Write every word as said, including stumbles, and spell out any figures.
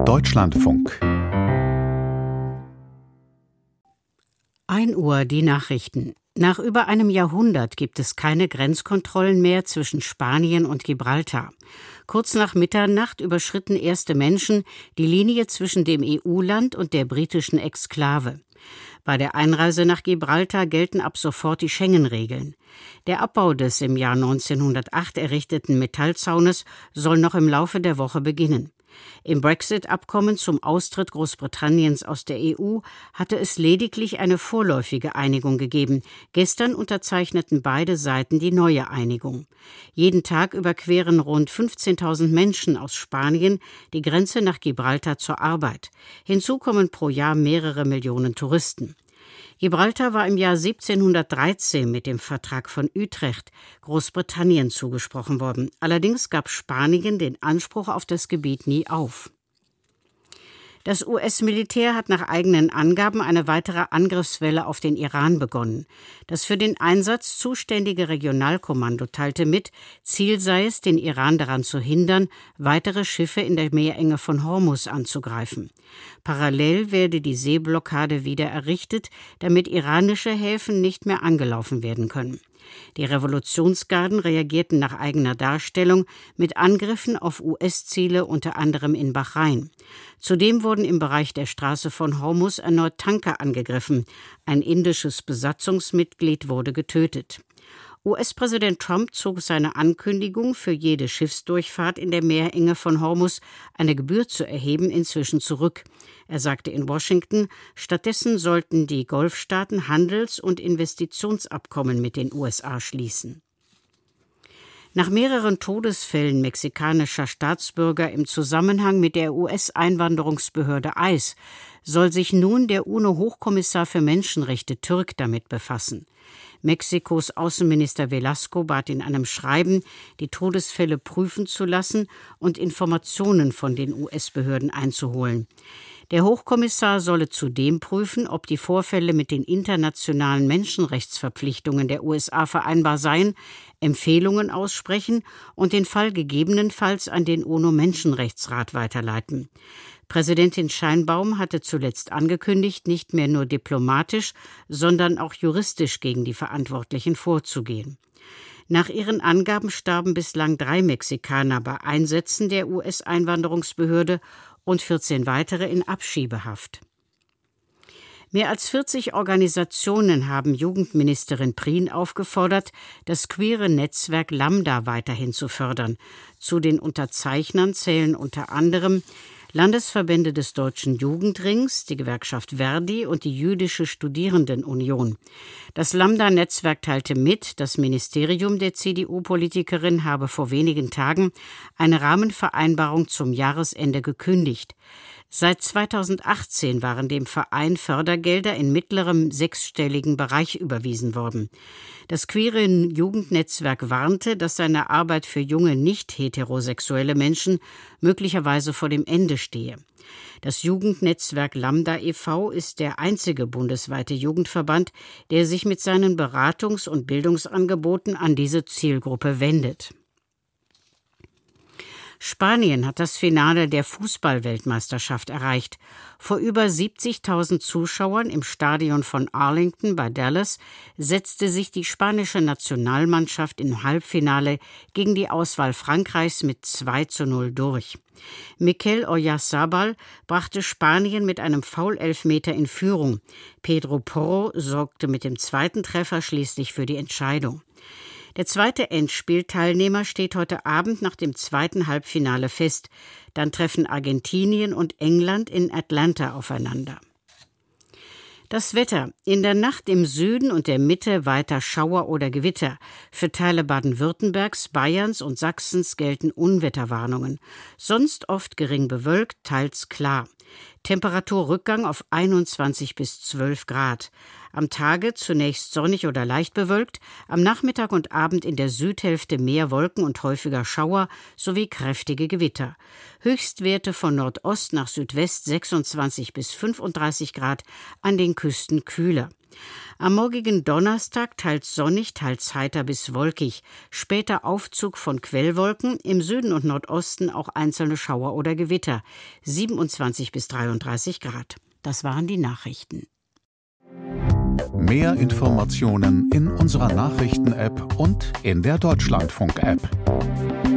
Deutschlandfunk. ein Uhr die Nachrichten. Nach über einem Jahrhundert gibt es keine Grenzkontrollen mehr zwischen Spanien und Gibraltar. Kurz nach Mitternacht überschritten erste Menschen die Linie zwischen dem E U-Land und der britischen Exklave. Bei der Einreise nach Gibraltar gelten ab sofort die Schengen-Regeln. Der Abbau des im Jahr neunzehnhundertacht errichteten Metallzaunes soll noch im Laufe der Woche beginnen. Im Brexit-Abkommen zum Austritt Großbritanniens aus der E U hatte es lediglich eine vorläufige Einigung gegeben. Gestern unterzeichneten beide Seiten die neue Einigung. Jeden Tag überqueren rund fünfzehntausend Menschen aus Spanien die Grenze nach Gibraltar zur Arbeit. Hinzu kommen pro Jahr mehrere Millionen Touristen. Gibraltar war im Jahr siebzehnhundertdreizehn mit dem Vertrag von Utrecht Großbritannien zugesprochen worden. Allerdings gab Spanien den Anspruch auf das Gebiet nie auf. Das U S-Militär hat nach eigenen Angaben eine weitere Angriffswelle auf den Iran begonnen. Das für den Einsatz zuständige Regionalkommando teilte mit, Ziel sei es, den Iran daran zu hindern, weitere Schiffe in der Meerenge von Hormuz anzugreifen. Parallel werde die Seeblockade wieder errichtet, damit iranische Häfen nicht mehr angelaufen werden können. Die Revolutionsgarden reagierten nach eigener Darstellung mit Angriffen auf U S-Ziele, unter anderem in Bahrain. Zudem wurden im Bereich der Straße von Hormuz erneut Tanker angegriffen. Ein indisches Besatzungsmitglied wurde getötet. U S-Präsident Trump zog seine Ankündigung, für jede Schiffsdurchfahrt in der Meerenge von Hormuz eine Gebühr zu erheben, inzwischen zurück. Er sagte in Washington, stattdessen sollten die Golfstaaten Handels- und Investitionsabkommen mit den U S A schließen. Nach mehreren Todesfällen mexikanischer Staatsbürger im Zusammenhang mit der U S-Einwanderungsbehörde I C E soll sich nun der UNO-Hochkommissar für Menschenrechte Türk damit befassen. Mexikos Außenminister Velasco bat in einem Schreiben, die Todesfälle prüfen zu lassen und Informationen von den U S-Behörden einzuholen. Der Hochkommissar solle zudem prüfen, ob die Vorfälle mit den internationalen Menschenrechtsverpflichtungen der U S A vereinbar seien, Empfehlungen aussprechen und den Fall gegebenenfalls an den UNO-Menschenrechtsrat weiterleiten. Präsidentin Sheinbaum hatte zuletzt angekündigt, nicht mehr nur diplomatisch, sondern auch juristisch gegen die Verantwortlichen vorzugehen. Nach ihren Angaben starben bislang drei Mexikaner bei Einsätzen der U S-Einwanderungsbehörde und vierzehn weitere in Abschiebehaft. Mehr als vierzig Organisationen haben Jugendministerin Prien aufgefordert, das queere Netzwerk Lambda weiterhin zu fördern. Zu den Unterzeichnern zählen unter anderem Landesverbände des Deutschen Jugendrings, die Gewerkschaft Verdi und die Jüdische Studierendenunion. Das Lambda-Netzwerk teilte mit, das Ministerium der C D U-Politikerin habe vor wenigen Tagen eine Rahmenvereinbarung zum Jahresende gekündigt. Seit zweitausendachtzehn waren dem Verein Fördergelder in mittlerem sechsstelligen Bereich überwiesen worden. Das queere Jugendnetzwerk warnte, dass seine Arbeit für junge nicht-heterosexuelle Menschen möglicherweise vor dem Ende stehe. Das Jugendnetzwerk Lambda e V ist der einzige bundesweite Jugendverband, der sich mit seinen Beratungs- und Bildungsangeboten an diese Zielgruppe wendet. Spanien hat das Finale der Fußball-Weltmeisterschaft erreicht. Vor über siebzigtausend Zuschauern im Stadion von Arlington bei Dallas setzte sich die spanische Nationalmannschaft im Halbfinale gegen die Auswahl Frankreichs mit zwei zu null durch. Mikel Oyarzabal brachte Spanien mit einem Foulelfmeter in Führung. Pedro Porro sorgte mit dem zweiten Treffer schließlich für die Entscheidung. Der zweite Endspielteilnehmer steht heute Abend nach dem zweiten Halbfinale fest. Dann treffen Argentinien und England in Atlanta aufeinander. Das Wetter. In der Nacht im Süden und der Mitte weiter Schauer oder Gewitter. Für Teile Baden-Württembergs, Bayerns und Sachsens gelten Unwetterwarnungen. Sonst oft gering bewölkt, teils klar. Temperaturrückgang auf einundzwanzig bis zwölf Grad. Am Tage zunächst sonnig oder leicht bewölkt, am Nachmittag und Abend in der Südhälfte mehr Wolken und häufiger Schauer sowie kräftige Gewitter. Höchstwerte von Nordost nach Südwest sechsundzwanzig bis fünfunddreißig Grad, an den Küsten kühler. Am morgigen Donnerstag teils sonnig, teils heiter bis wolkig. Später Aufzug von Quellwolken, im Süden und Nordosten auch einzelne Schauer oder Gewitter. siebenundzwanzig bis dreiunddreißig Grad. Das waren die Nachrichten. Mehr Informationen in unserer Nachrichten-App und in der Deutschlandfunk-App.